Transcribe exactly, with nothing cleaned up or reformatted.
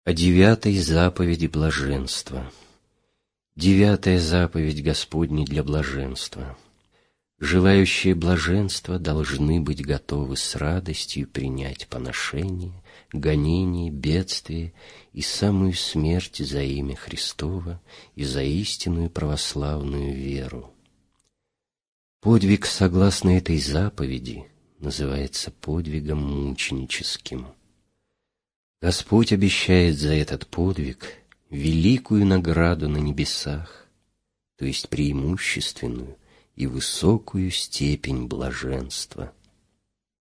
О девятой заповеди блаженства. Девятая заповедь Господня для блаженства. Желающие блаженства должны быть готовы с радостью принять поношение, гонение, бедствие и самую смерть за имя Христово и за истинную православную веру. Подвиг, согласно этой заповеди, называется подвигом мученическим. Господь обещает за этот подвиг великую награду на небесах, то есть преимущественную и высокую степень блаженства.